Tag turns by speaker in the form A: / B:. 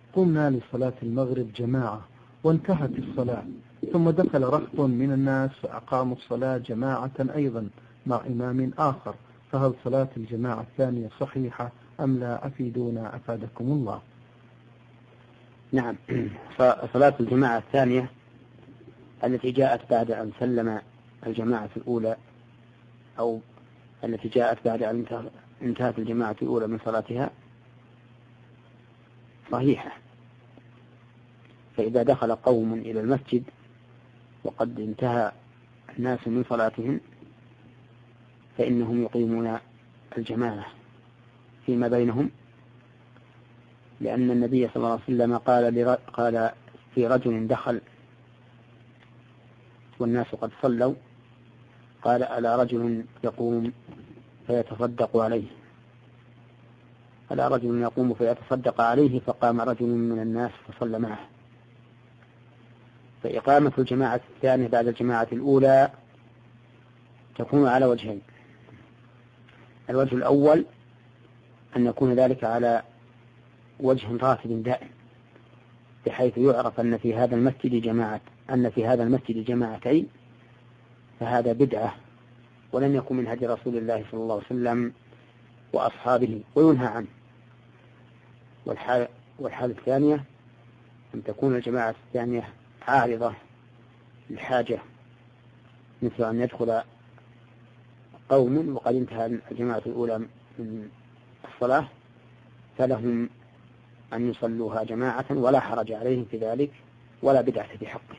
A: قمنا لصلاة المغرب جماعة وانتهت الصلاة، ثم دخل رهط من الناس فأقاموا الصلاة جماعة أيضا مع إمام آخر، فهل صلاة الجماعة الثانية صحيحة أم لا؟ أفيدونا أفادكم الله.
B: نعم، فصلاة الجماعة الثانية التي جاءت بعد أن سلم الجماعة الأولى، أو التي جاءت بعد أن انتهت الجماعة الأولى من صلاتها صحيحة. فإذا دخل قوم إلى المسجد وقد انتهى الناس من صلاتهم فإنهم يقيمون الجماعة فيما بينهم، لأن النبي صلى الله عليه وسلم قال في رجل دخل والناس قد صلوا، قال: ألا رجل يقوم فيتصدق عليه، ألا رجل يقوم فيتصدق عليه، فقام رجل من الناس فصلى معه. فإقامة الجماعة الثانية بعد الجماعة الأولى تكون على وجهين: الوجه الأول أن يكون ذلك على وجه راتب دائم، بحيث يعرف أن في هذا المسجد جماعتين، فهذا بدعة ولم يكن من هدي رسول الله صلى الله عليه وسلم وأصحابه وينهى عنه. والحالة الثانية أن تكون الجماعة الثانية عارضة للحاجة، مثل أن يدخل قوم وقد انتهى الجماعة الأولى من الصلاة، فلهم أن يصلوها جماعة ولا حرج عليهم في ذلك ولا بدعة في حقه.